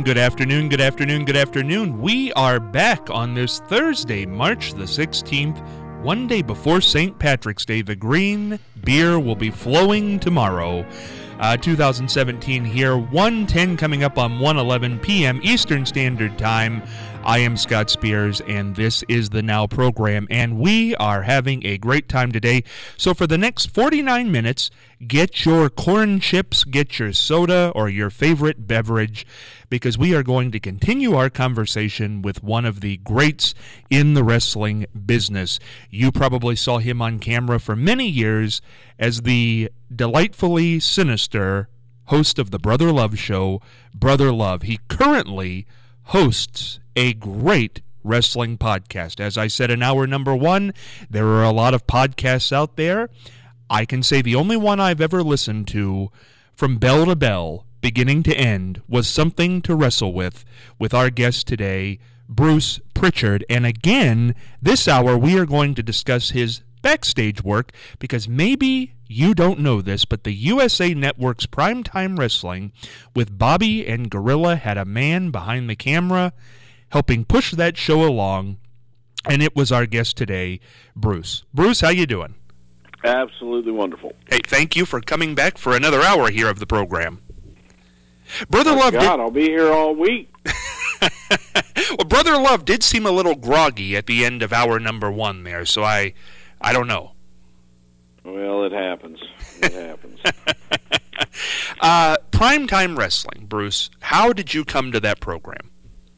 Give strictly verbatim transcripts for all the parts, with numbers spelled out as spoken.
good afternoon, good afternoon, good afternoon. We are back on this Thursday, March the sixteenth, one day before Saint Patrick's Day. The green beer will be flowing tomorrow. Uh, two thousand seventeen here, one ten coming up on one eleven p.m. Eastern Standard Time. I am Scott Spears, and this is the Now program, and we are having a great time today. So for the next forty-nine minutes, get your corn chips, get your soda, or your favorite beverage, because we are going to continue our conversation with one of the greats in the wrestling business. You probably saw him on camera for many years as the delightfully sinister host of the Brother Love Show, Brother Love. He currently hosts a great wrestling podcast. As I said in hour number one, there are a lot of podcasts out there. I can say the only one I've ever listened to from bell to bell, beginning to end, was Something to Wrestle With, with our guest today, Bruce Pritchard. And again, this hour we are going to discuss his backstage work, because maybe you don't know this, but the U S A Network's Primetime Wrestling with Bobby and Gorilla had a man behind the camera helping push that show along, and it was our guest today, Bruce. Bruce, how you doing? Absolutely wonderful. Hey, thank you for coming back for another hour here of the program. Brother oh Love God, did... I'll be here all week. Well, Brother Love did seem a little groggy at the end of hour number one there, so I, I don't know. Well, it happens. It happens. uh, Primetime Wrestling, Bruce, how did you come to that program?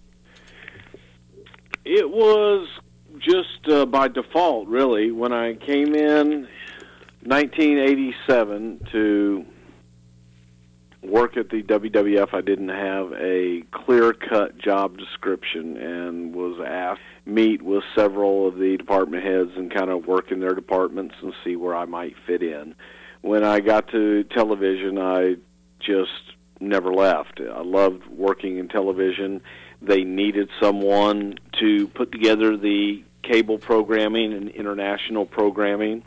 It was just uh, by default, really. When I came in nineteen eighty-seven to work at the W W F, I didn't have a clear-cut job description and was asked to meet with several of the department heads and kind of work in their departments and see where I might fit in. When I got to television, I just never left. I loved working in television. They needed someone to put together the cable programming and international programming.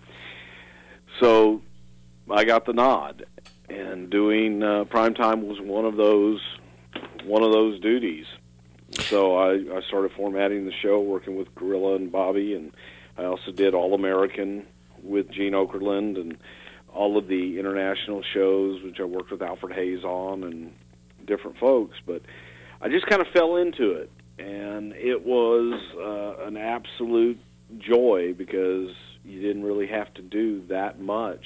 So I got the nod, and doing uh, primetime was one of those one of those duties. So I, I started formatting the show, working with Gorilla and Bobby, and I also did All-American with Gene Okerlund and all of the international shows, which I worked with Alfred Hayes on and different folks. But I just kind of fell into it, and it was uh, an absolute joy because you didn't really have to do that much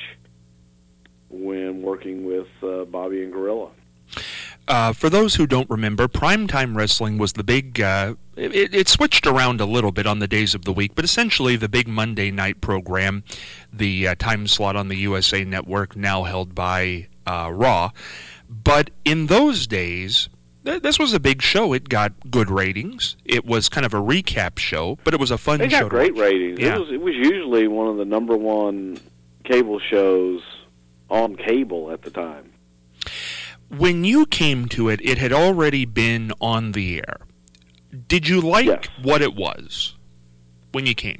when working with uh, Bobby and Gorilla. Uh, for those who don't remember, Primetime Wrestling was the big, uh, it, it switched around a little bit on the days of the week, but essentially the big Monday night program, the uh, time slot on the U S A Network, now held by uh, Raw. But in those days, th- this was a big show. It got good ratings. It was kind of a recap show, but it was a fun show. It got to great watch. ratings. Yeah. It was, it was usually one of the number one cable shows on cable at the time. When you came to it, it had already been on the air. Did you like yes. what it was when you came?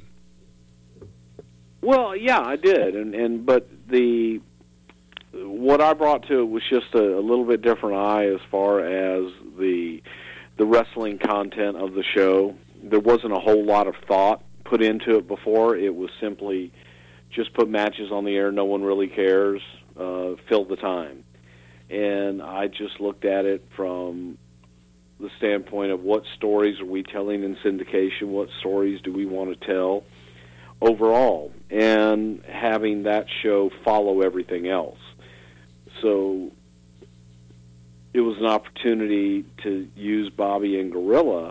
Well, yeah, I did, and and but the what I brought to it was just a, a little bit different eye as far as the the wrestling content of the show. There wasn't a whole lot of thought put into it before. It was simply just put matches on the air. No one really cares. Uh, fill the time. And I just looked at it from the standpoint of what stories are we telling in syndication, what stories do we want to tell overall, and having that show follow everything else. So it was an opportunity to use Bobby and Gorilla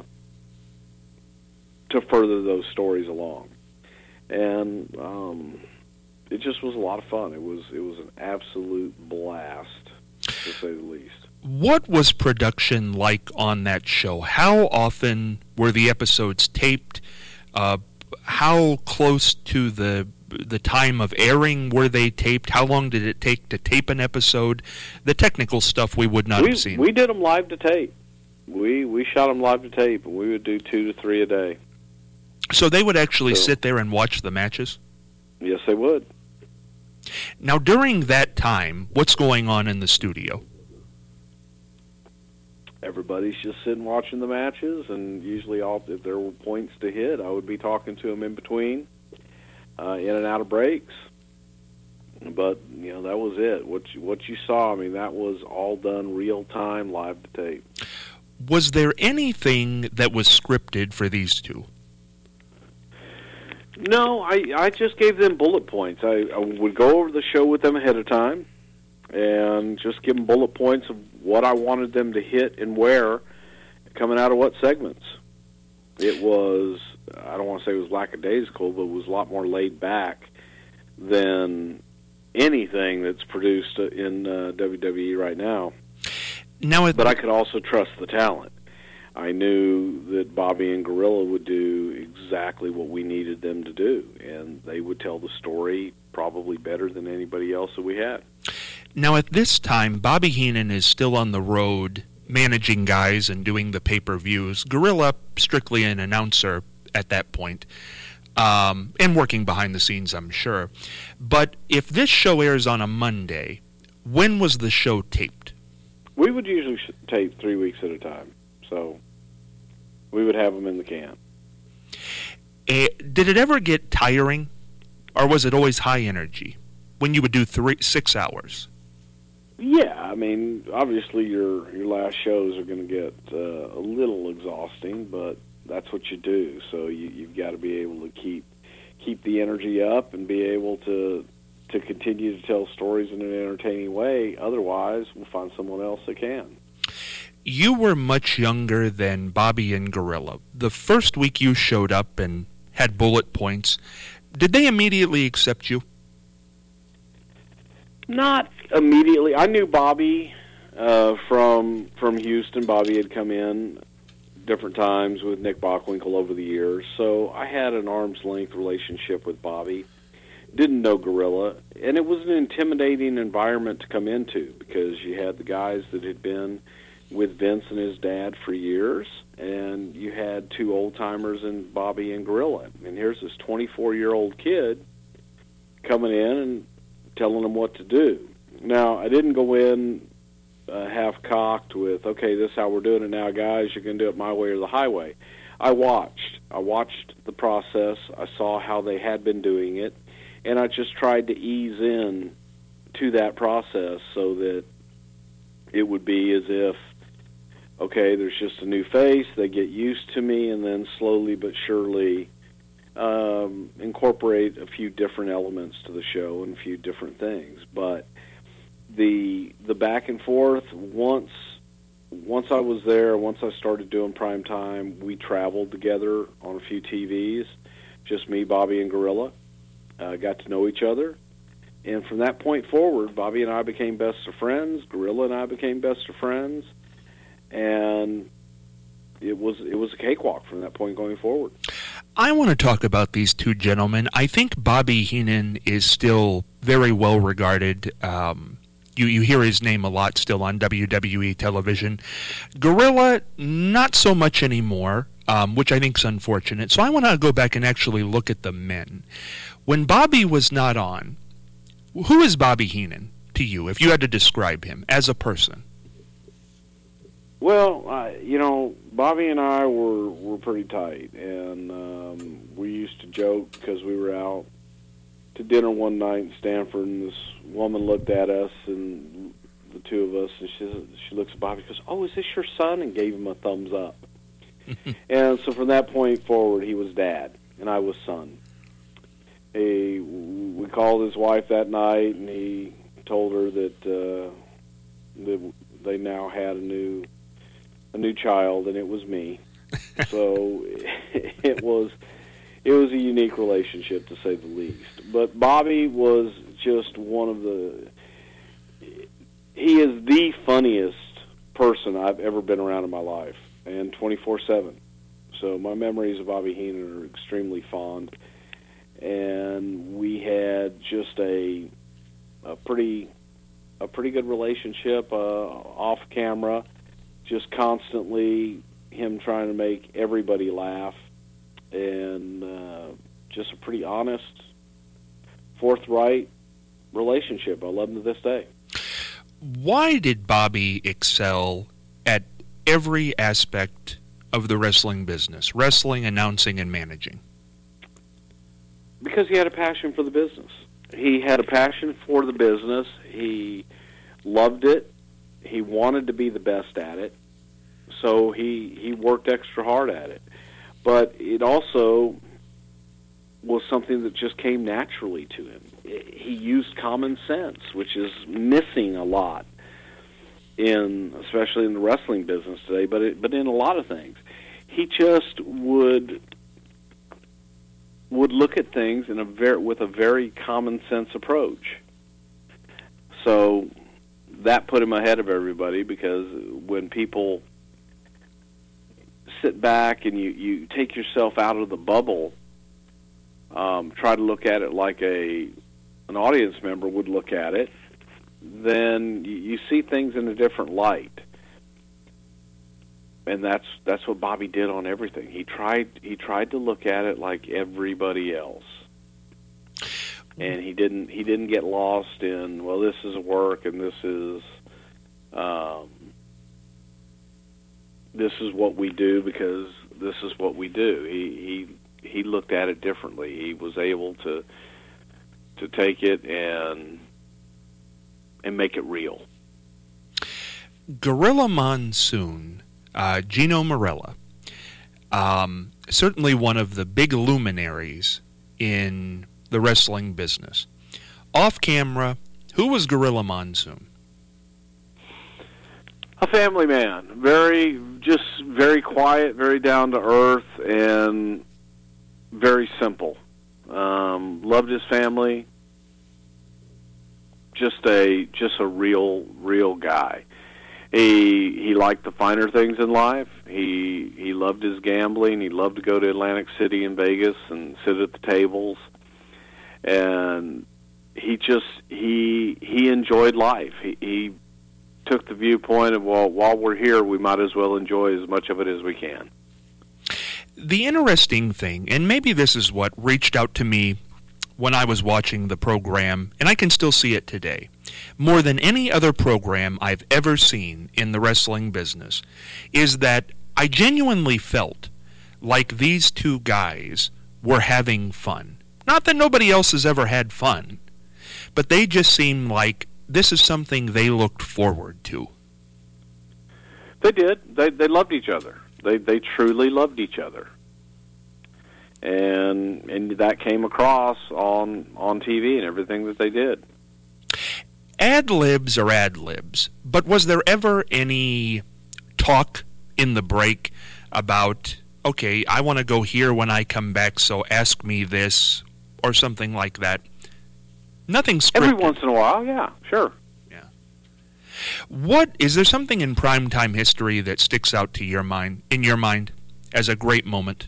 to further those stories along. And um, it just was a lot of fun. It was it was an absolute blast, to say the least. What was production like on that show? How often were the episodes taped? Uh, how close to the the time of airing were they taped? How long did it take to tape an episode? The technical stuff we would not we, have seen. We did them live to tape. We we shot them live to tape, and we would do two to three a day. So they would actually so, sit there and watch the matches? Yes, they would. Now, during that time, what's going on in the studio? everybody's just sitting watching the matches, and usually all, if there were points to hit, I would be talking to them in between, uh, in and out of breaks. But, you know, that was it. What you, what you saw, I mean, that was all done real-time, live to tape. Was there anything that was scripted for these two? No, I, I just gave them bullet points. I, I would go over the show with them ahead of time and just give them bullet points of what I wanted them to hit and where, coming out of what segments. It was, I don't want to say it was lackadaisical, but it was a lot more laid back than anything that's produced in uh, W W E right now. Now, but I could also trust the talent. I knew that Bobby and Gorilla would do exactly what we needed them to do, and they would tell the story probably better than anybody else that we had. Now, at this time, Bobby Heenan is still on the road managing guys and doing the pay-per-views. Gorilla, strictly an announcer at that point. Um, and working behind the scenes, I'm sure. But if this show airs on a Monday, when was the show taped? We would usually tape three weeks at a time, so we would have them in the can. Uh, did it ever get tiring, or was it always high energy when you would do three, six hours? Yeah, I mean, obviously your your last shows are going to get uh, a little exhausting, but that's what you do. So you, you've got to be able to keep keep the energy up and be able to to continue to tell stories in an entertaining way. Otherwise, we'll find someone else that can. You were much younger than Bobby and Gorilla. The first week you showed up and had bullet points, did they immediately accept you? Not immediately. I knew Bobby uh, from from Houston. Bobby had come in different times with Nick Bockwinkel over the years, so I had an arm's length relationship with Bobby. Didn't know Gorilla, and it was an intimidating environment to come into because you had the guys that had been with Vince and his dad for years, and you had two old-timers in Bobby and Gorilla. And here's this twenty-four-year-old kid coming in and telling them what to do. Now, I didn't go in uh, half-cocked with, okay, this is how we're doing it now, guys. You're going to do it my way or the highway. I watched. I watched the process. I saw how they had been doing it, and I just tried to ease in to that process so that it would be as if, okay, there's just a new face, they get used to me, and then slowly but surely um, incorporate a few different elements to the show and a few different things. But the the back and forth, once once I was there, once I started doing prime time, we traveled together on a few T Vs, just me, Bobby, and Gorilla. Uh, got to know each other. And from that point forward, Bobby and I became best of friends. Gorilla and I became best of friends. And it was it was a cakewalk from that point going forward. I want to talk about these two gentlemen. I think Bobby Heenan is still very well regarded. Um, you, you hear his name a lot still on W W E television. Gorilla, not so much anymore, um, which I think is unfortunate. So I want to go back and actually look at the men. When Bobby was not on, who is Bobby Heenan to you, if you had to describe him as a person? Well, uh, you know, Bobby and I were, were pretty tight, and um, we used to joke because we were out to dinner one night in Stanford, and this woman looked at us, and the two of us, and she, she looks at Bobby and goes, "Oh, is this your son?" and gave him a thumbs up. And so from that point forward, he was dad, and I was son. He, we called his wife that night, and he told her that, uh, that they now had a new a new child, and it was me. So it was it was a unique relationship, to say the least. But Bobby was just one of the he is the funniest person I've ever been around in my life, and twenty-four seven. So my memories of Bobby Heenan are extremely fond. And we had just a a pretty a pretty good relationship uh, off camera, just constantly him trying to make everybody laugh, and uh, just a pretty honest, forthright relationship. I love him to this day. Why did Bobby excel at every aspect of the wrestling business, wrestling, announcing, and managing? Because he had a passion for the business. He had a passion for the business. He loved it. He wanted to be the best at it. So he, he worked extra hard at it. But it also was something that just came naturally to him. He used common sense, which is missing a lot in, especially in the wrestling business today, but it, but in a lot of things. He just would would look at things in a very with a very common sense approach. So that put him ahead of everybody, because when people sit back and you, you take yourself out of the bubble, um, try to look at it like a an audience member would look at it, then you, you see things in a different light. And that's that's what Bobby did on everything. He tried he tried to look at it like everybody else. And he didn't he didn't get lost in, well, this is work and this is um, this is what we do because this is what we do. He he he looked at it differently. He was able to to take it and and make it real. Gorilla Monsoon, uh, Gino Marella, um, certainly one of the big luminaries in the wrestling business. Off camera, who was Gorilla Monsoon? A family man, very just very quiet, very down to earth, and very simple. Um, loved his family. Just a just a real real guy. He he liked the finer things in life. He he loved his gambling. He loved to go to Atlantic City and Vegas and sit at the tables. And he just he he enjoyed life. He, he took the viewpoint of, well, while we're here, we might as well enjoy as much of it as we can. The interesting thing, and maybe this is what reached out to me when I was watching the program, and I can still see it today, more than any other program I've ever seen in the wrestling business, is that I genuinely felt like these two guys were having fun. Not that nobody else has ever had fun, but they just seemed like this is something they looked forward to. They did. They they loved each other. They they truly loved each other. And and that came across on on T V and everything that they did. Ad-libs are ad-libs, but was there ever any talk in the break about, okay, I want to go here when I come back, so ask me this, or something like that? Nothing scripted. Every once in a while, yeah, sure. Yeah. What is there something in primetime history that sticks out to your mind, in your mind, as a great moment?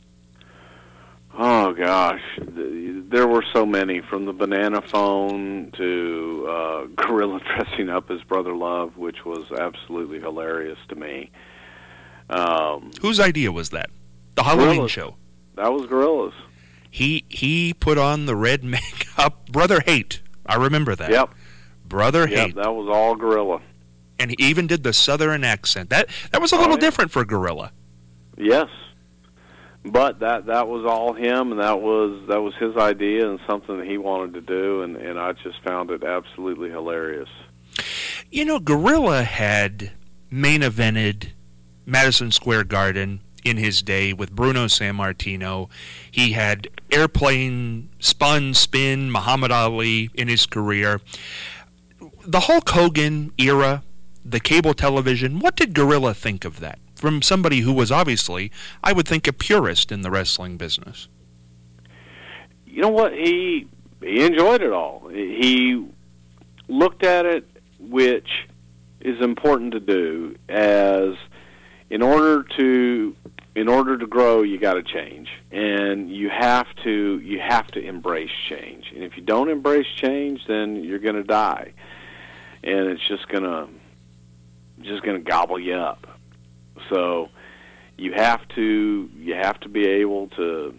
Oh gosh, there were so many, from the banana phone to uh, Gorilla dressing up as Brother Love, which was absolutely hilarious to me. Um, Whose idea was that? The Halloween Gorilla's. show. That was Gorilla's. He he put on the red makeup. Brother Hate. I remember that. Yep. Brother Yep, Hate. that was all Gorilla. And he even did the southern accent. That that was a little oh, yeah. different for Gorilla. Yes. But that that was all him, and that was that was his idea and something that he wanted to do, and, and I just found it absolutely hilarious. You know, Gorilla had main evented Madison Square Garden in his day with Bruno Sammartino. He had airplane, spun, spin, Muhammad Ali in his career. The Hulk Hogan era, the cable television, what did Gorilla think of that? From somebody who was obviously, I would think, a purist in the wrestling business. You know what? He he enjoyed it all. He looked at it, which is important to do, as in order to in order to grow, you got to change, and you have to you have to embrace change. And if you don't embrace change, then you're going to die, and it's just gonna just gonna gobble you up. So you have to you have to be able to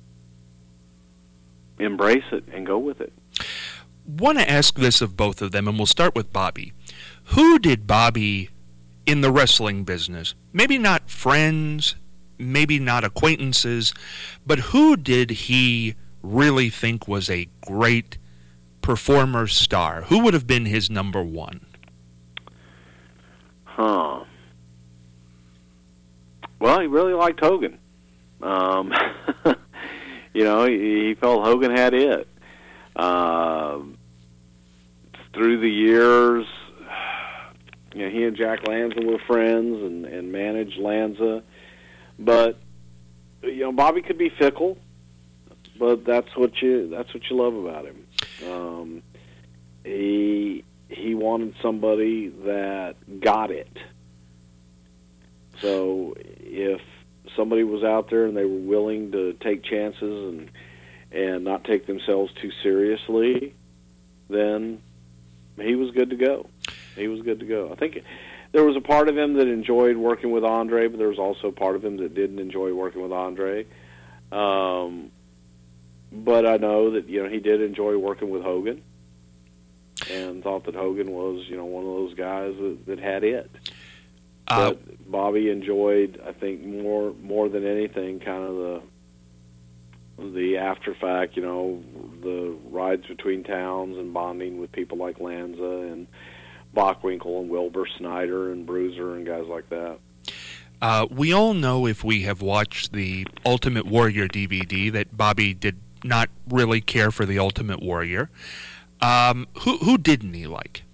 embrace it and go with it. Want to ask this of both of them, and we'll start with Bobby. Who did Bobby in the wrestling business? Maybe not friends, maybe not acquaintances, but who did he really think was a great performer star? Who would have been his number one? Huh. Well, he really liked Hogan. Um, you know, he, he felt Hogan had it. Uh, through the years, you know, he and Jack Lanza were friends and, and managed Lanza. But, you know, Bobby could be fickle, but that's what you that's what you love about him. Um, he he wanted somebody that got it. So if somebody was out there and they were willing to take chances and and not take themselves too seriously, then he was good to go. He was good to go. I think there was a part of him that enjoyed working with Andre, but there was also a part of him that didn't enjoy working with Andre. Um, but I know that, you know, he did enjoy working with Hogan and thought that Hogan was, you know, one of those guys that, that had it. Uh, but Bobby enjoyed, I think, more more than anything, kind of the the after fact, you know, the rides between towns and bonding with people like Lanza and Bockwinkel and Wilbur Snyder and Bruiser and guys like that. Uh, we all know, if we have watched the Ultimate Warrior D V D, that Bobby did not really care for the Ultimate Warrior. Um, who who didn't he like?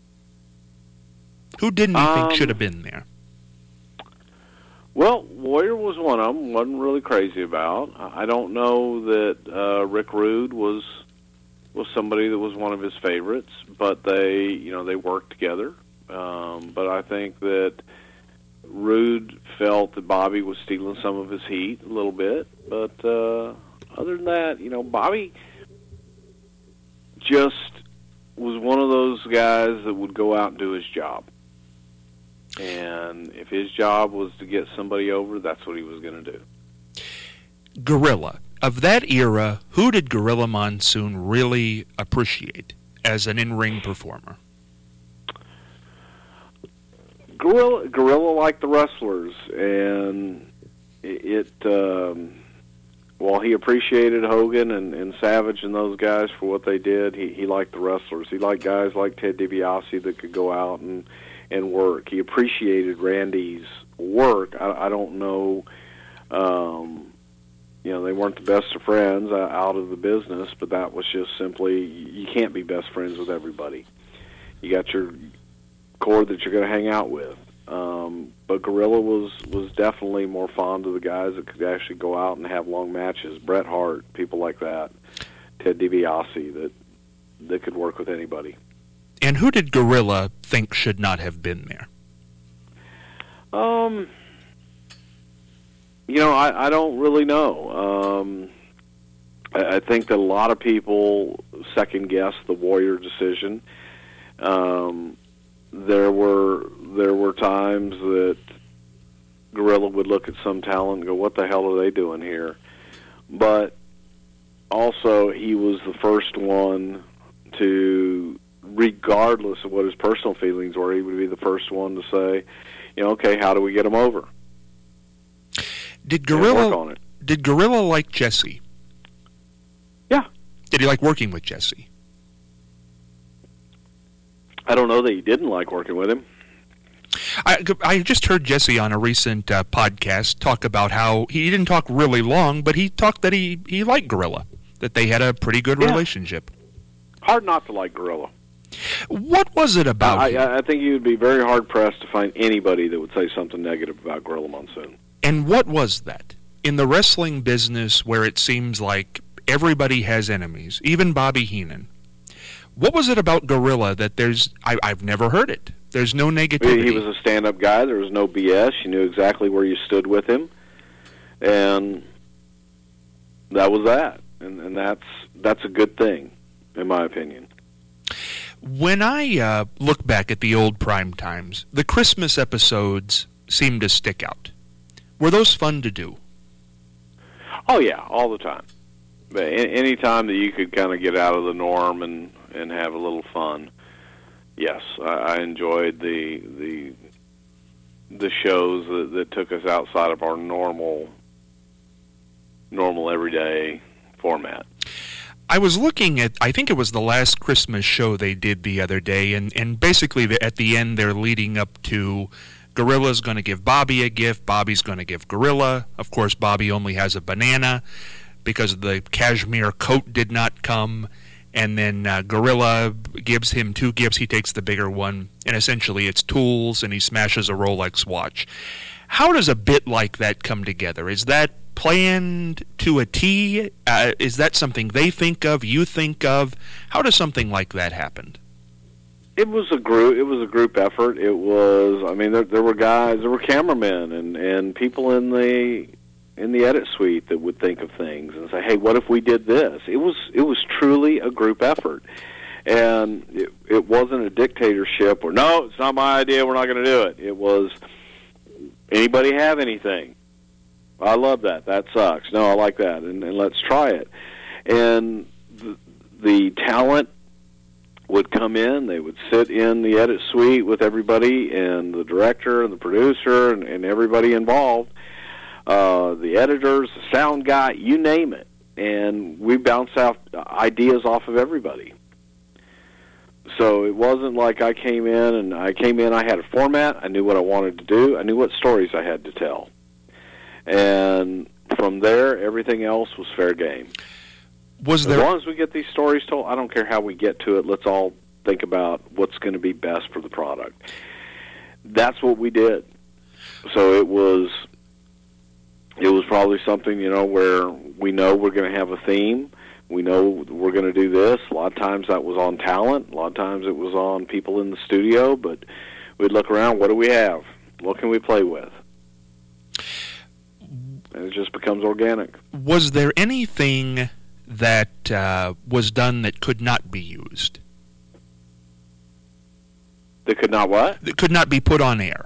Who didn't he um, think should have been there? Well, Warrior was one of them. Wasn't really crazy about. I don't know that uh, Rick Rude was was somebody that was one of his favorites, but they, you know, they worked together. Um, but I think that Rude felt that Bobby was stealing some of his heat a little bit. But uh, other than that, you know, Bobby just was one of those guys that would go out and do his job. And if his job was to get somebody over, that's what he was going to do. Gorilla. Of that era, who did Gorilla Monsoon really appreciate as an in-ring performer? Gorilla, Gorilla liked the wrestlers, and it, it um, while he appreciated Hogan and, and Savage and those guys for what they did, he, he liked the wrestlers. He liked guys like Ted DiBiase that could go out and and work. He appreciated Randy's work. I, I don't know, um, you know, they weren't the best of friends uh, out of the business, but that was just simply, you can't be best friends with everybody. You got your core that you're going to hang out with. Um, but Gorilla was, was definitely more fond of the guys that could actually go out and have long matches. Bret Hart, people like that. Ted DiBiase, that, that could work with anybody. And who did Gorilla think should not have been there? Um, you know, I, I don't really know. Um, I, I think that a lot of people second-guess the Warrior decision. Um, there were there were times that Gorilla would look at some talent and go, "What the hell are they doing here?" But also, he was the first one to, regardless of what his personal feelings were, he would be the first one to say, you know, okay, how do we get him over? Did Gorilla work on it. Did Gorilla like Jesse? Yeah. Did he like working with Jesse? I don't know that he didn't like working with him. I, I just heard Jesse on a recent uh, podcast talk about how he didn't talk really long, but he talked that he, he liked Gorilla, that they had a pretty good yeah. relationship. Hard not to like Gorilla. What was it about I, him? I, I think you would be very hard-pressed to find anybody that would say something negative about Gorilla Monsoon. And what was that? In the wrestling business, where it seems like everybody has enemies, even Bobby Heenan, what was it about Gorilla that there's... I, I've never heard it. There's no negativity. He was a stand-up guy. There was no B S. You knew exactly where you stood with him. And that was that. And, and that's that's a good thing, in my opinion. When I uh, look back at the old prime times, the Christmas episodes seem to stick out. Were those fun to do? Oh, yeah, all the time. But any time that you could kind of get out of the norm and, and have a little fun, yes, I, I enjoyed the the the shows that, that took us outside of our normal, normal everyday format. I was looking at, I think it was the last Christmas show they did the other day, and, and basically the, at the end they're leading up to Gorilla's going to give Bobby a gift, Bobby's going to give Gorilla. Of course, Bobby only has a banana because the cashmere coat did not come, and then uh, Gorilla gives him two gifts. He takes the bigger one, and essentially it's tools, and he smashes a Rolex watch. How does a bit like that come together? Is that planned to a T? Uh, is that something they think of, you think of? How does something like that happen? It was a group. It was a group effort. It was. I mean, there, there were guys, there were cameramen, and, and people in the in the edit suite that would think of things and say, "Hey, what if we did this?" It was. It was truly a group effort, and it, it wasn't a dictatorship or no, it's not my idea. We're not going to do it. It was. Anybody have anything? I love that. That sucks. No, I like that, and, and let's try it. And the, the talent would come in. They would sit in the edit suite with everybody, and the director and the producer and, and everybody involved, uh, the editors, the sound guy, you name it. And we bounced out ideas off of everybody. So it wasn't like I came in and I came in, I had a format, I knew what I wanted to do, I knew what stories I had to tell. And from there, everything else was fair game. Was there... As long as we get these stories told, I don't care how we get to it, let's all think about what's going to be best for the product. That's what we did. So it was, it was probably something, you know, where we know we're going to have a theme. We know we're going to do this. A lot of times that was on talent. A lot of times it was on people in the studio. But we'd look around, what do we have? What can we play with? And it just becomes organic. Was there anything that uh, was done that could not be used? That could not what? That could not be put on air?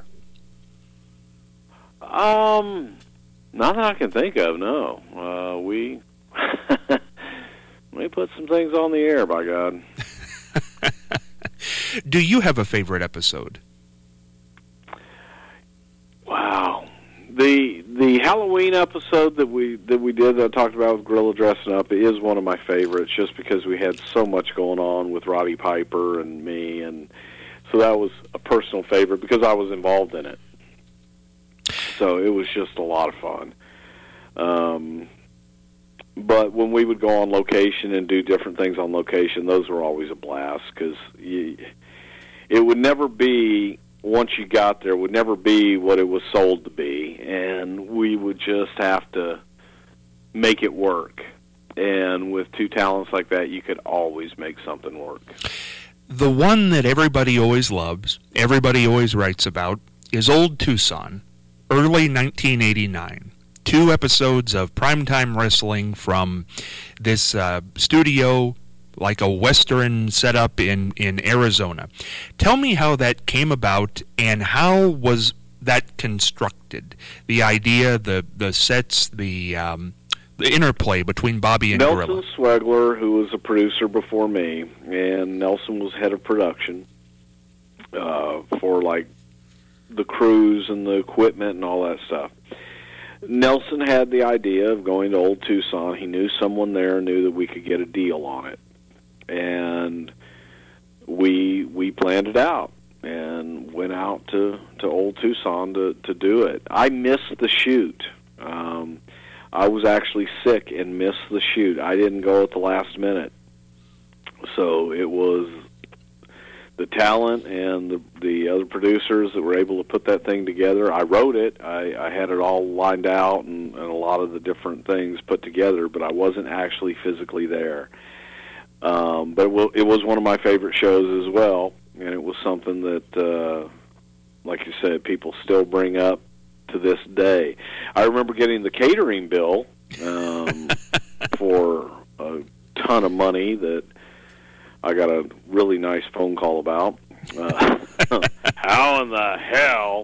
Um, not that I can think of, no. Uh, we... We put some things on the air, by God. Do you have a favorite episode? Wow. The the Halloween episode that we that we did that I talked about with Gorilla dressing up is one of my favorites just because we had so much going on with Roddy Piper and me, and so that was a personal favorite because I was involved in it. So it was just a lot of fun. Um But when we would go on location and do different things on location, those were always a blast because it would never be, once you got there, would never be what it was sold to be. And we would just have to make it work. And with two talents like that, you could always make something work. The one that everybody always loves, everybody always writes about, is Old Tucson, early nineteen eighty-nine. Two episodes of primetime wrestling from this uh, studio, like a Western setup in, in Arizona. Tell me how that came about and how was that constructed? The idea, the the sets, the um, the interplay between Bobby and Nelson Gorilla. Swegler, who was a producer before me, and Nelson was head of production uh, for like the crews and the equipment and all that stuff. Nelson had the idea of going to Old Tucson. He knew someone there, knew that we could get a deal on it. And we we planned it out and went out to, to Old Tucson to, to do it. I missed the shoot. Um, I was actually sick and missed the shoot. I didn't go at the last minute. So it was the talent and the, the other producers that were able to put that thing together. I wrote it. I, I had it all lined out and, and a lot of the different things put together, but I wasn't actually physically there. Um, but it, will, it was one of my favorite shows as well, and it was something that, uh, like you said, people still bring up to this day. I remember getting the catering bill um, for a ton of money that I got a really nice phone call about. Uh, how in the hell?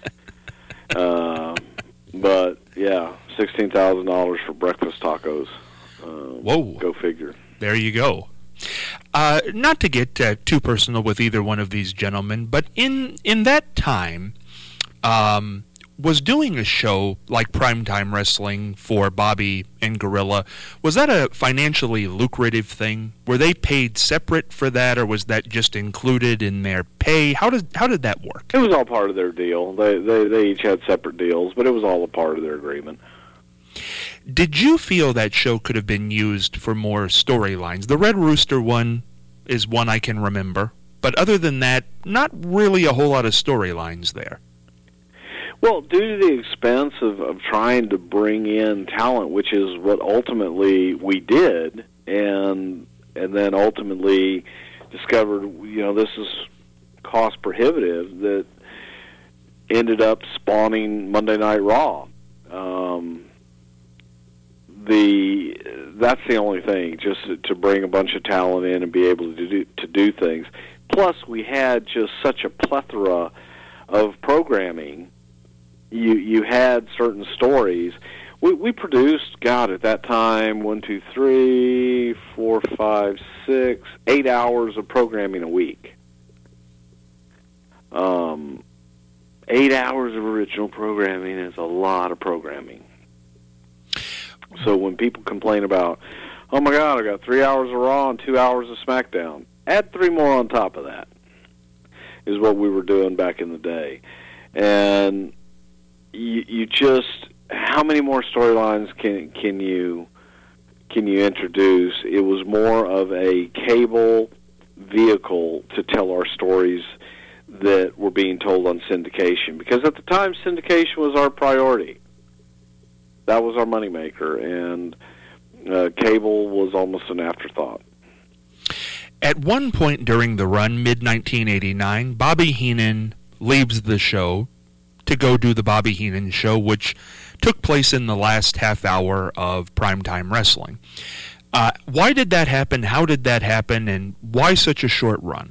Uh, but, yeah, sixteen thousand dollars for breakfast tacos. Uh, Whoa. Go figure. There you go. Uh, not to get uh, too personal with either one of these gentlemen, but in, in that time, um, was doing a show like Primetime Wrestling for Bobby and Gorilla, was that a financially lucrative thing? Were they paid separate for that, or was that just included in their pay? How did how did that work? It was all part of their deal. They they, they each had separate deals, but it was all a part of their agreement. Did you feel that show could have been used for more storylines? The Red Rooster one is one I can remember, but other than that, not really a whole lot of storylines there. Well, due to the expense of, of trying to bring in talent, which is what ultimately we did, and and then ultimately discovered, you know, this is cost prohibitive, that ended up spawning Monday Night Raw. Um, the that's the only thing, just to bring a bunch of talent in and be able to do to do things. Plus, we had just such a plethora of programming. You you had certain stories. We we produced, God, at that time, one, two, three, four, five, six, eight hours of programming a week. Um, eight hours of original programming is a lot of programming. So when people complain about, oh my God, I got three hours of Raw and two hours of SmackDown, add three more on top of that, is what we were doing back in the day. And you, you just, how many more storylines can can you can you introduce? It was more of a cable vehicle to tell our stories that were being told on syndication, because at the time syndication was our priority. That was our moneymaker, and uh, cable was almost an afterthought. At one point during the run, mid nineteen eighty-nine, Bobby Heenan leaves the show to go do the Bobby Heenan Show, which took place in the last half hour of Primetime Wrestling. Uh, why did that happen? How did that happen? And why such a short run?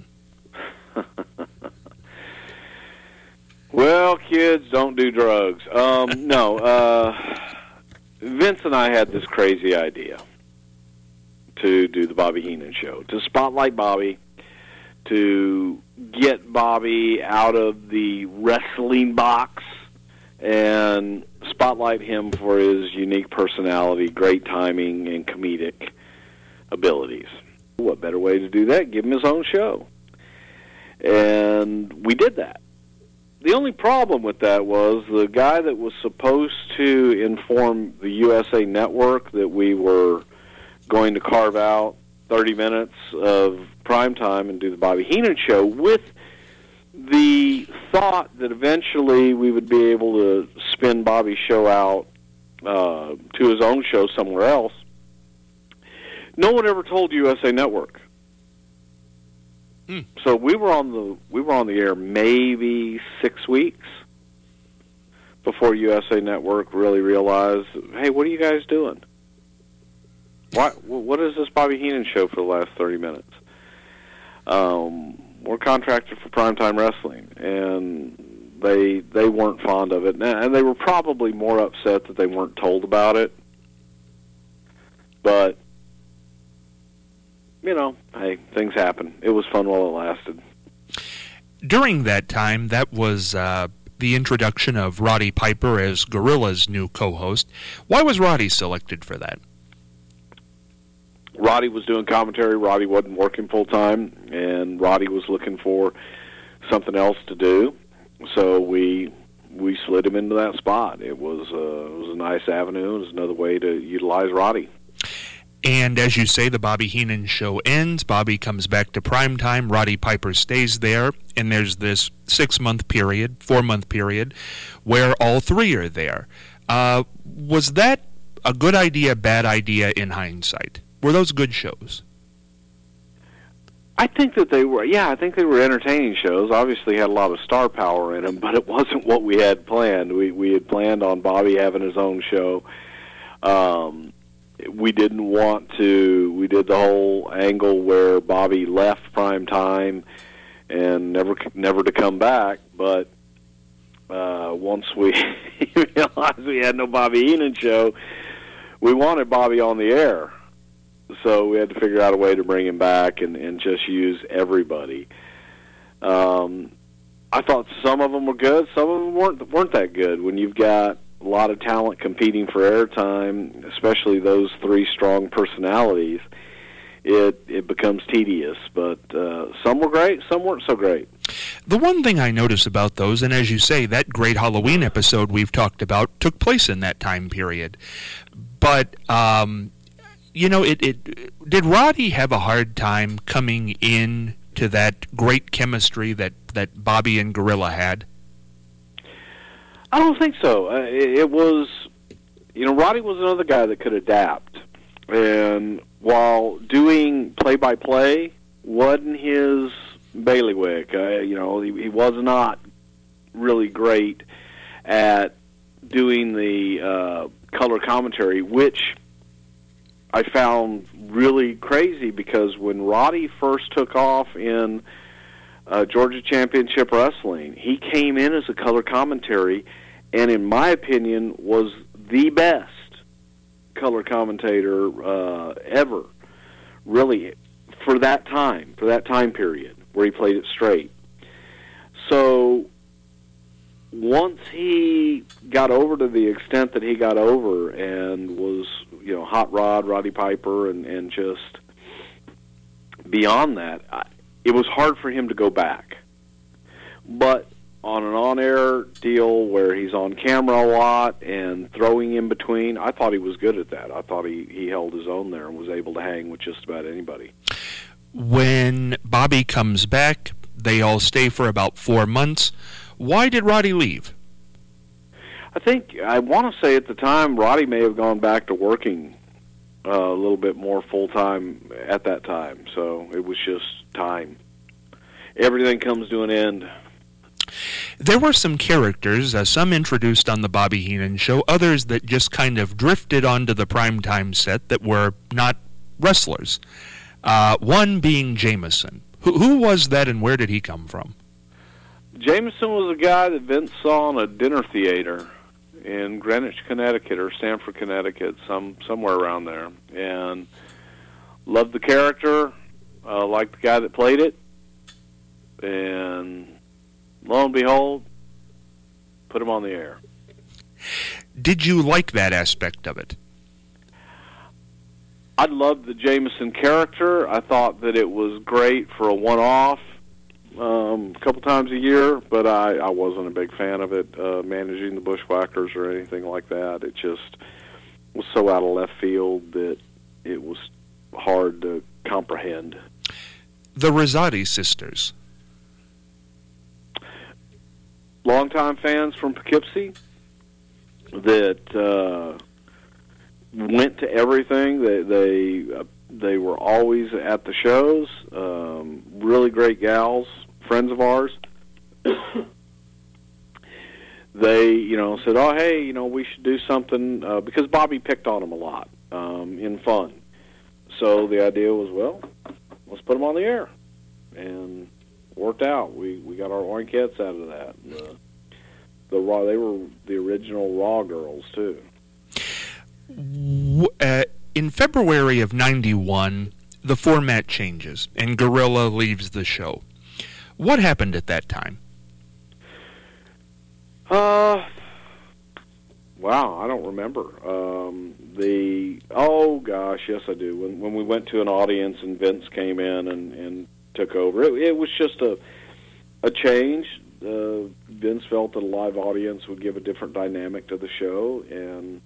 Well, kids, don't do drugs. Um, no, uh, Vince and I had this crazy idea to do the Bobby Heenan Show, to spotlight Bobby, to get Bobby out of the wrestling box and spotlight him for his unique personality, great timing, and comedic abilities. What better way to do that? Give him his own show. And we did that. The only problem with that was the guy that was supposed to inform the U S A Network that we were going to carve out thirty minutes of primetime and do the Bobby Heenan Show, with the thought that eventually we would be able to spin Bobby's show out uh, to his own show somewhere else. No one ever told U S A Network. Hmm. So we were on the we were on the air maybe six weeks before U S A Network really realized, hey, what are you guys doing? Why, what is this Bobby Heenan Show for the last thirty minutes? Um, we're contracted for Primetime Wrestling, and they they weren't fond of it, and they were probably more upset that they weren't told about it. But you know, hey, things happen. It was fun while it lasted. During that time, that was uh, the introduction of Roddy Piper as Gorilla's new co-host. Why was Roddy selected for that? Roddy was doing commentary. Roddy wasn't working full-time, and Roddy was looking for something else to do. So we we slid him into that spot. It was, uh, it was a nice avenue. It was another way to utilize Roddy. And as you say, the Bobby Heenan Show ends. Bobby comes back to primetime. Roddy Piper stays there. And there's this six-month period, four-month period, where all three are there. Uh, was that a good idea, bad idea in hindsight? Were those good shows? I think that they were, yeah, I think they were entertaining shows. Obviously had a lot of star power in them, but it wasn't what we had planned. We, we had planned on Bobby having his own show. Um... We didn't want to, we did the whole angle where Bobby left prime time and never never to come back, but uh, once we realized we had no Bobby Heenan Show, we wanted Bobby on the air. So we had to figure out a way to bring him back and, and just use everybody. Um, I thought some of them were good, some of them weren't weren't that good. When you've got a lot of talent competing for airtime, especially those three strong personalities, it it becomes tedious. But uh, some were great, some weren't so great. The one thing I notice about those, and as you say, that great Halloween episode we've talked about took place in that time period. But, um, you know, it, it did Roddy have a hard time coming in to that great chemistry that, that Bobby and Gorilla had? I don't think so. Uh, it, it was, you know, Roddy was another guy that could adapt. And while doing play-by-play wasn't his bailiwick, uh, you know, he, he was not really great at doing the uh, color commentary, which I found really crazy because when Roddy first took off in uh, Georgia Championship Wrestling, he came in as a color commentary and, in my opinion, was the best color commentator uh, ever, really, for that time, for that time period where he played it straight. So once he got over to the extent that he got over and was, you know, Hot Rod, Roddy Piper, and, and just beyond that, I, it was hard for him to go back. But on an on-air deal where he's on camera a lot and throwing in between, I thought he was good at that. I thought he, he held his own there and was able to hang with just about anybody. When Bobby comes back, they all stay for about four months. Why did Roddy leave? I think, I want to say at the time, Roddy may have gone back to working uh, a little bit more full-time at that time. So it was just time. Everything comes to an end. There were some characters, uh, some introduced on the Bobby Heenan show, others that just kind of drifted onto the primetime set that were not wrestlers. Uh, one being Jameson. Who, who was that and where did he come from? Jameson was a guy that Vince saw in a dinner theater in Greenwich, Connecticut, or Stamford, Connecticut, some somewhere around there, and loved the character, uh, liked the guy that played it, and lo and behold, put him on the air. Did you like that aspect of it? I loved the Jameson character. I thought that it was great for a one-off um, a couple times a year, but I, I wasn't a big fan of it, uh, managing the Bushwhackers or anything like that. It just was so out of left field that it was hard to comprehend. The Rosati sisters. Longtime fans from Poughkeepsie that uh, went to everything. They they uh, they were always at the shows. Um, really great gals, friends of ours. They, you know, said, "Oh, hey, you know, we should do something," uh, because Bobby picked on them a lot um, in fun. So the idea was, well, let's put them on the air, and worked out. We we got our oinkettes out of that. The, the raw, they were the original Raw girls too. Uh, in February of ninety-one, the format changes and Gorilla leaves the show. What happened at that time? Uh, wow, I don't remember. Um, the oh gosh, yes I do. When when we went to an audience and Vince came in and, and took over, it, it was just a a change. Uh, Vince felt that a live audience would give a different dynamic to the show, and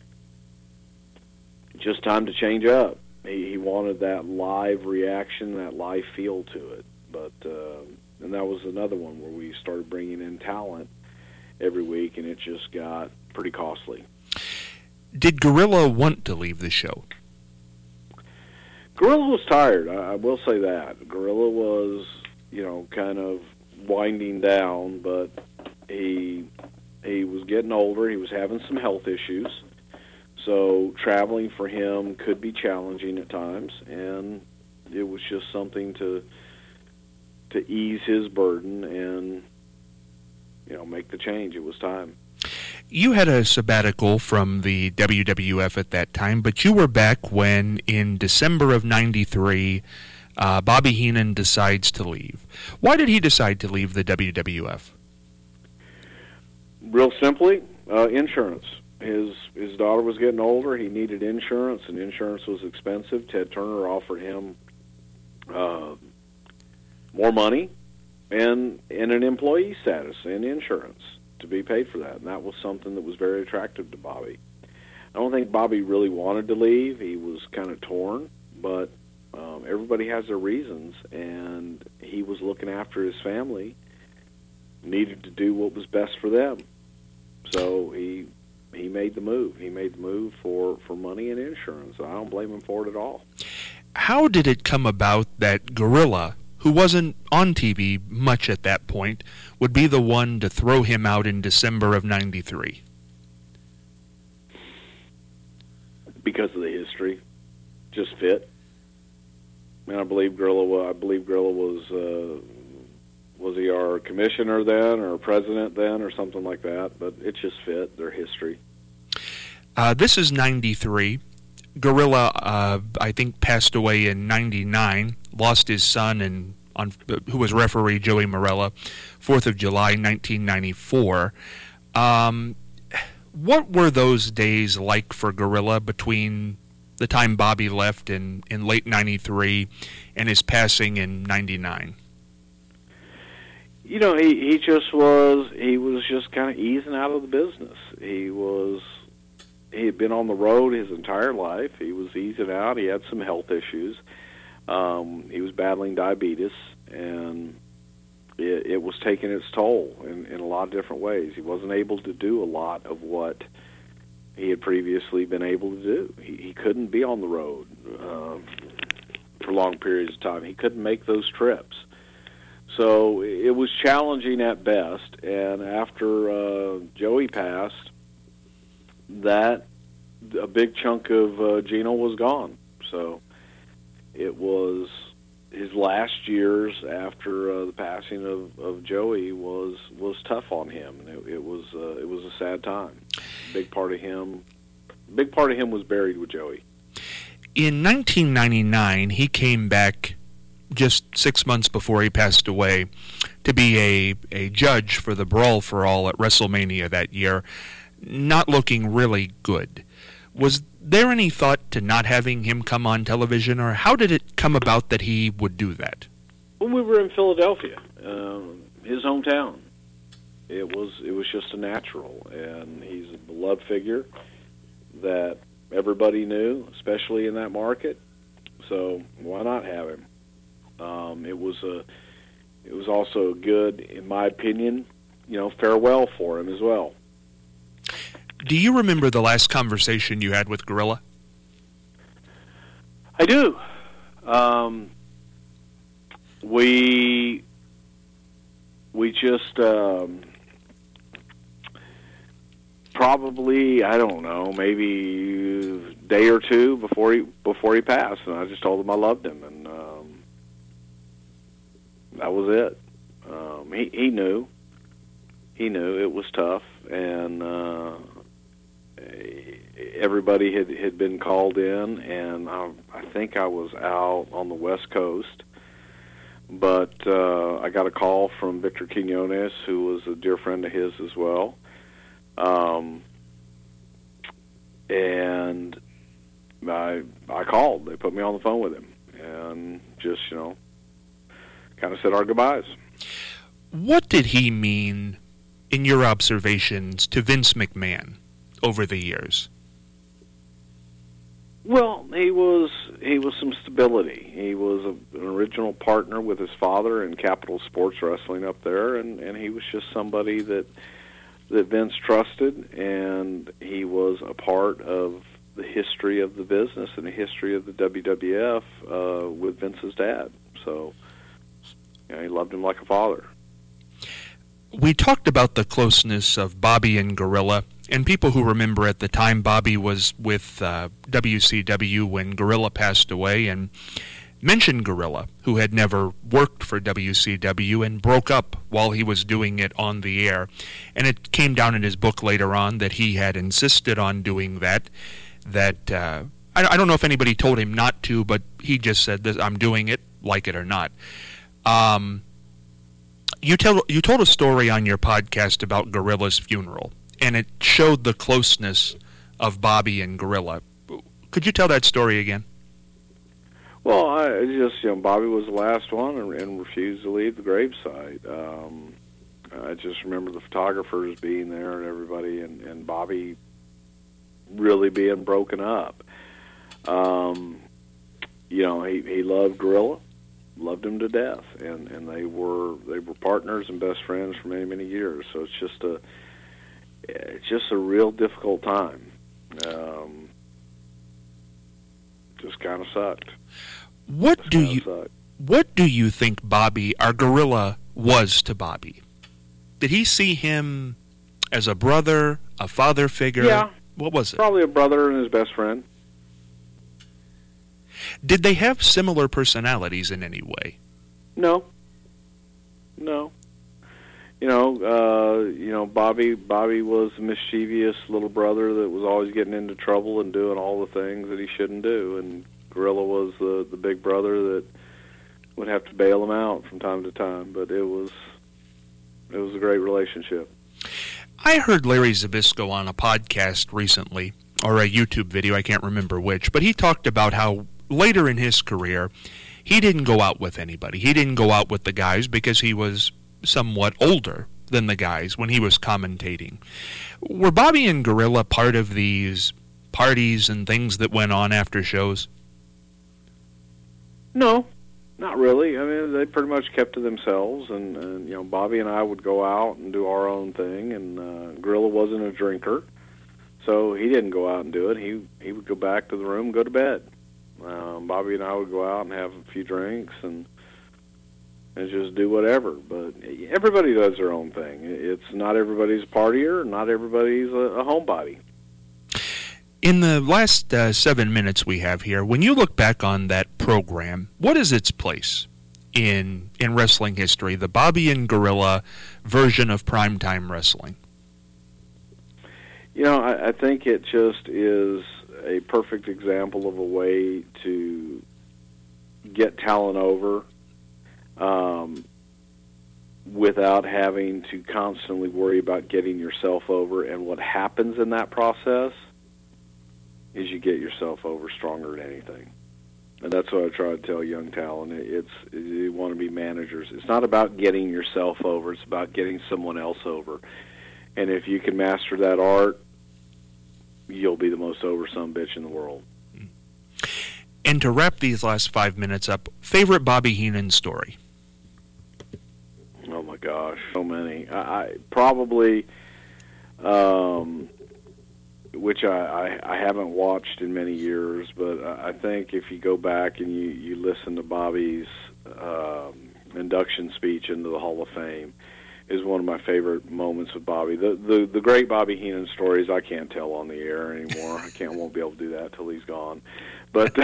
just time to change up. He, he wanted that live reaction, that live feel to it. But uh, and that was another one where we started bringing in talent every week, and it just got pretty costly. Did Gorilla want to leave the show? Gorilla was tired, I, I will say that. Gorilla was, you know, kind of winding down, but he he was getting older. He was having some health issues, so traveling for him could be challenging at times, and it was just something to to ease his burden and, you know, make the change. It was time. You had a sabbatical from the W W F at that time, but you were back when, in December of ninety-three, uh, Bobby Heenan decides to leave. Why did he decide to leave the W W F? Real simply, uh, insurance. His his daughter was getting older. He needed insurance, and insurance was expensive. Ted Turner offered him uh, more money and and an employee status and insurance to be paid for that, and that was something that was very attractive to Bobby. I don't think Bobby really wanted to leave. He was kind of torn, but um, everybody has their reasons, and he was looking after his family, needed to do what was best for them. So he he made the move. He made the move for, for money and insurance. I don't blame him for it at all. How did it come about that Gorilla, who wasn't on T V much at that point, would be the one to throw him out in December of ninety-three? Because of the history. Just fit. And I believe Gorilla, I believe Gorilla was... Uh, was he our commissioner then, or president then, or something like that? But it just fit their history. Uh, this is ninety-three. Gorilla, uh, I think, passed away in ninety-nine. Lost his son, and on who was referee Joey Marella, Fourth of July, nineteen ninety-four. Um, what were those days like for Gorilla between the time Bobby left in in late ninety-three and his passing in ninety-nine? You know, he, he just was, he was just kind of easing out of the business. He was, he had been on the road his entire life. He was easing out. He had some health issues. Um, he was battling diabetes, and it, it was taking its toll in, in a lot of different ways. He wasn't able to do a lot of what he had previously been able to do. He, he couldn't be on the road um, for long periods of time. He couldn't make those trips. So it was challenging at best, and after uh, Joey passed, that a big chunk of uh, Gino was gone. So it was his last years after uh, the passing of, of Joey was was tough on him, and it, it was uh, it was a sad time. Big part of him, big part of him was buried with Joey. In nineteen ninety-nine, he came back just six months before he passed away to be a, a judge for the Brawl for All at WrestleMania that year, not looking really good. Was there any thought to not having him come on television, or how did it come about that he would do that? When we were in Philadelphia, um, his hometown, it was it was just a natural, and he's a beloved figure that everybody knew, especially in that market. So why not have him? Um, it was a, it was also good, in my opinion, you know, farewell for him as well. Do you remember the last conversation you had with Gorilla? I do. Um, we we just um, probably, I don't know, maybe a day or two before he before he passed, and I just told him I loved him, and um, that was it. Um, he, he knew. He knew it was tough, and uh, everybody had, had been called in, and I, I think I was out on the West Coast, but uh, I got a call from Victor Quinones, who was a dear friend of his as well, um, and I I called. They put me on the phone with him, and just, you know, kind of said our goodbyes. What did he mean, in your observations, to Vince McMahon over the years? Well, he was he was some stability. He was a, an original partner with his father in Capital Sports Wrestling up there, and, and he was just somebody that that Vince trusted, and he was a part of the history of the business and the history of the W W F uh, with Vince's dad. So, you know, he loved him like a father. We talked about the closeness of Bobby and Gorilla, and people who remember at the time Bobby was with uh, W C W when Gorilla passed away, and mentioned Gorilla, who had never worked for W C W and broke up while he was doing it on the air. And it came down in his book later on that he had insisted on doing that, that uh, I, I don't know if anybody told him not to, but he just said, that I'm doing it, like it or not. Um, you tell you told a story on your podcast about Gorilla's funeral, and it showed the closeness of Bobby and Gorilla. Could you tell that story again? Well, I just, you know, Bobby was the last one and, and refused to leave the gravesite. Um, I just remember the photographers being there and everybody, and, and Bobby really being broken up. Um, you know, he, he loved Gorilla, loved him to death, and, and they were they were partners and best friends for many many years. So it's just a it's just a real difficult time. Um, just kind of sucked. What just do you sucked. What do you think Bobby, our Gorilla, was to Bobby? Did he see him as a brother, a father figure? Yeah. What was it? Probably a brother and his best friend. Did they have similar personalities in any way? No. No. You know, uh, you know, Bobby. Bobby was a mischievous little brother that was always getting into trouble and doing all the things that he shouldn't do, and Gorilla was the the big brother that would have to bail him out from time to time. But it was it was a great relationship. I heard Larry Zbyszko on a podcast recently, or a YouTube video, I can't remember which, but he talked about how later in his career, he didn't go out with anybody. He didn't go out with the guys because he was somewhat older than the guys when he was commentating. Were Bobby and Gorilla part of these parties and things that went on after shows? No, not really. I mean, they pretty much kept to themselves, and, and you know, Bobby and I would go out and do our own thing, and uh, Gorilla wasn't a drinker, so he didn't go out and do it. He he would go back to the room and go to bed. Um, Bobby and I would go out and have a few drinks and and just do whatever. But everybody does their own thing. It's not everybody's a partier, not everybody's a, a homebody. In the last uh, seven minutes we have here, when you look back on that program, what is its place in in wrestling history, the Bobby and Gorilla version of primetime wrestling? You know, I, I think it just is a perfect example of a way to get talent over um, without having to constantly worry about getting yourself over. And what happens in that process is you get yourself over stronger than anything. And that's what I try to tell young talent. It's you want to be managers. It's not about getting yourself over. It's about getting someone else over. And if you can master that art, you'll be the most over son bitch in the world. And to wrap these last five minutes up, favorite Bobby Heenan story? Oh my gosh, so many. I, I probably, um, which I, I, I haven't watched in many years, but I think if you go back and you, you listen to Bobby's um, induction speech into the Hall of Fame, is one of my favorite moments with Bobby. The, the the great Bobby Heenan stories I can't tell on the air anymore. I can't won't be able to do that till he's gone. But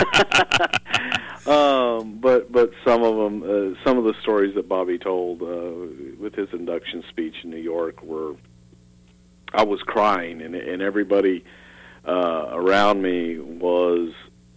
um, but but some of them, uh, some of the stories that Bobby told uh, with his induction speech in New York were, I was crying, and and everybody uh, around me was.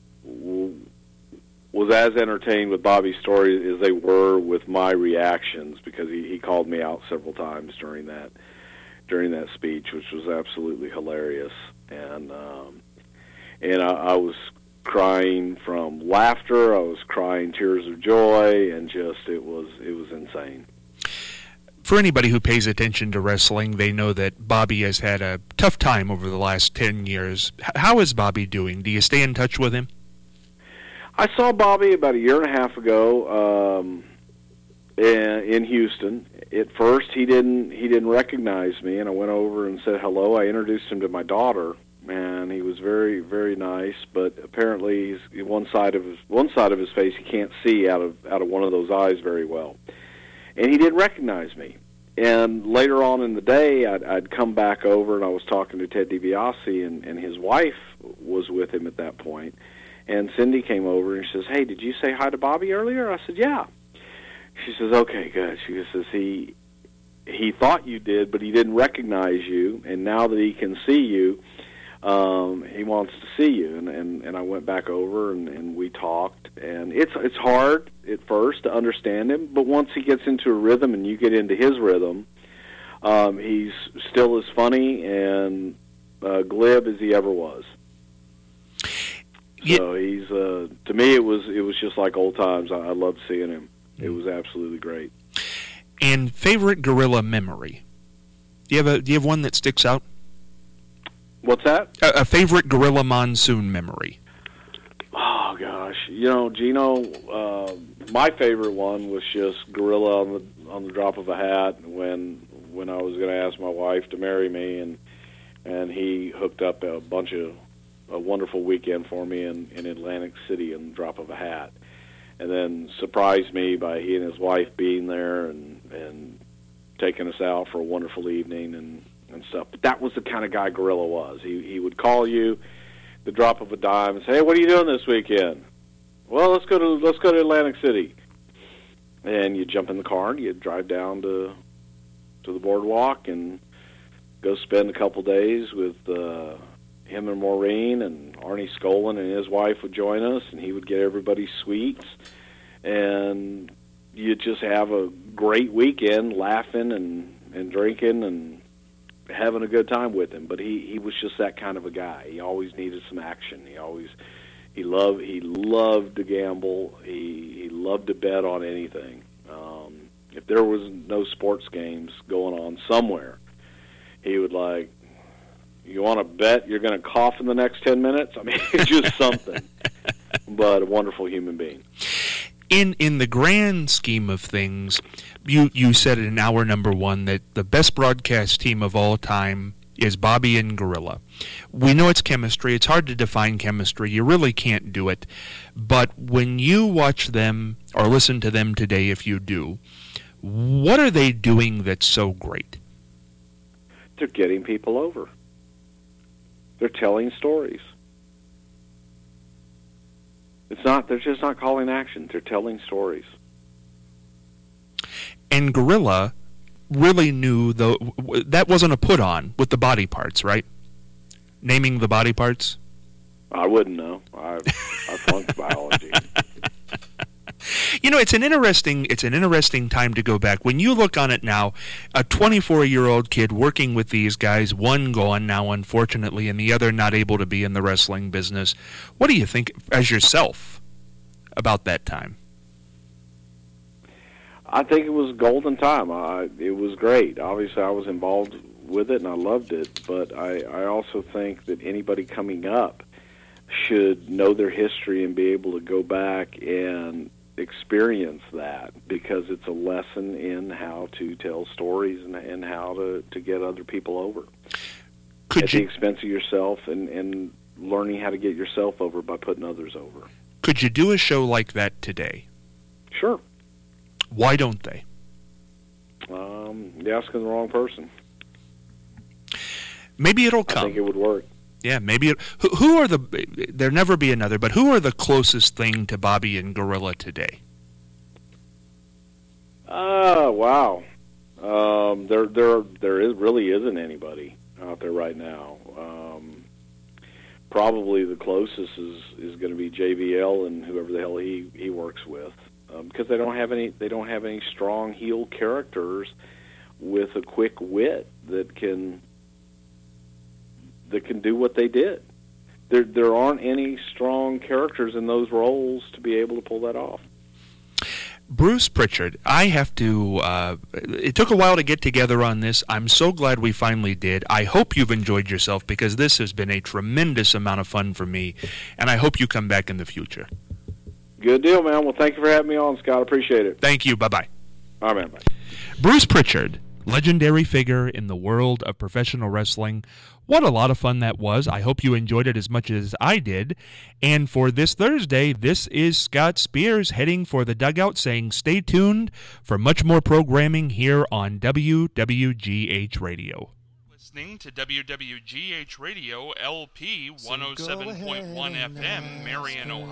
was as entertained with Bobby's story as they were with my reactions, because he, he called me out several times during that during that speech, which was absolutely hilarious. And um, and I, I was crying from laughter. I was crying tears of joy, and just it was it was insane. For anybody who pays attention to wrestling, they know that Bobby has had a tough time over the last ten years. How is Bobby doing? Do you stay in touch with him? I saw Bobby about a year and a half ago um, in Houston. At first, he didn't he didn't recognize me, and I went over and said hello. I introduced him to my daughter, and he was very very nice. But apparently, he's, one side of his one side of his face he can't see out of out of one of those eyes very well, and he didn't recognize me. And later on in the day, I'd, I'd come back over, and I was talking to Ted DiBiase, and, and his wife was with him at that point. And Cindy came over and she says, "Hey, did you say hi to Bobby earlier?" I said, "Yeah." She says, "Okay, good." She says, he he thought you did, but he didn't recognize you, and now that he can see you, Um, he wants to see you, and, and, and I went back over and, and we talked. And it's it's hard at first to understand him, but once he gets into a rhythm and you get into his rhythm, um, he's still as funny and uh, glib as he ever was. So he's uh, to me it was it was just like old times. I, I loved seeing him. It was absolutely great. And favorite gorilla memory? Do you have a do you have one that sticks out? What's that? A, a favorite Gorilla Monsoon memory. Oh gosh, you know, Gino. Uh, my favorite one was just Gorilla on the on the drop of a hat when when I was going to ask my wife to marry me, and and he hooked up a bunch of a wonderful weekend for me in, in Atlantic City in the drop of a hat, and then surprised me by he and his wife being there and and taking us out for a wonderful evening and. and stuff. But that was the kind of guy Gorilla was. He he would call you the drop of a dime and say, "Hey, what are you doing this weekend?" "Well, let's go to let's go to Atlantic City." And you jump in the car and you drive down to to the boardwalk and go spend a couple days with uh, him and Maureen, and Arnie Skolin and his wife would join us, and he would get everybody sweets, and you'd just have a great weekend laughing and, and drinking and having a good time with him. But he, he was just that kind of a guy. He always needed some action. He always he loved he loved to gamble. He he loved to bet on anything. Um, if there was no sports games going on somewhere, he would like, "You want to bet you're going to cough in the next ten minutes?" I mean, it's just something. But a wonderful human being. In in the grand scheme of things, you, you said in hour number one that the best broadcast team of all time is Bobby and Gorilla. We know it's chemistry. It's hard to define chemistry. You really can't do it. But when you watch them or listen to them today, if you do, what are they doing that's so great? They're getting people over. They're telling stories. It's not. They're just not calling action. They're telling stories. And Gorilla really knew the that wasn't a put on with the body parts, right? Naming the body parts. I wouldn't know. I I flunked biology. You know, it's an interesting it's an interesting time to go back. When you look on it now, a twenty-four-year-old kid working with these guys, one gone now, unfortunately, and the other not able to be in the wrestling business. What do you think as yourself about that time? I think it was a golden time. I, it was great. Obviously, I was involved with it, and I loved it. But I, I also think that anybody coming up should know their history and be able to go back and experience that, because it's a lesson in how to tell stories and, and how to, to get other people over. Could at you, the expense of yourself, and, and learning how to get yourself over by putting others over. Could you do a show like that today? Sure. Why don't they? Um, you're asking the wrong person. Maybe it'll come. I think it would work. Yeah, maybe it, who, who are the there'll never be another, but who are the closest thing to Bobby and Gorilla today? Ah, uh, wow. Um, there, there, there is really isn't anybody out there right now. Um, probably the closest is, is going to be J V L and whoever the hell he, he works with, um, because they don't have any they don't have any strong heel characters with a quick wit that can. that can do what they did. There there aren't any strong characters in those roles to be able to pull that off. Bruce Pritchard, I have to, uh, it took a while to get together on this. I'm so glad we finally did. I hope you've enjoyed yourself, because this has been a tremendous amount of fun for me, and I hope you come back in the future. Good deal, man. Well, thank you for having me on, Scott. Appreciate it. Thank you. Bye-bye. All right, man. Bye. Bruce Pritchard, legendary figure in the world of professional wrestling. What a lot of fun that was. I hope you enjoyed it as much as I did. And for this Thursday, this is Scott Spears heading for the dugout, saying stay tuned for much more programming here on W W G H Radio. Listening to W W G H Radio, L P one oh seven point one F M, Marion, Ohio.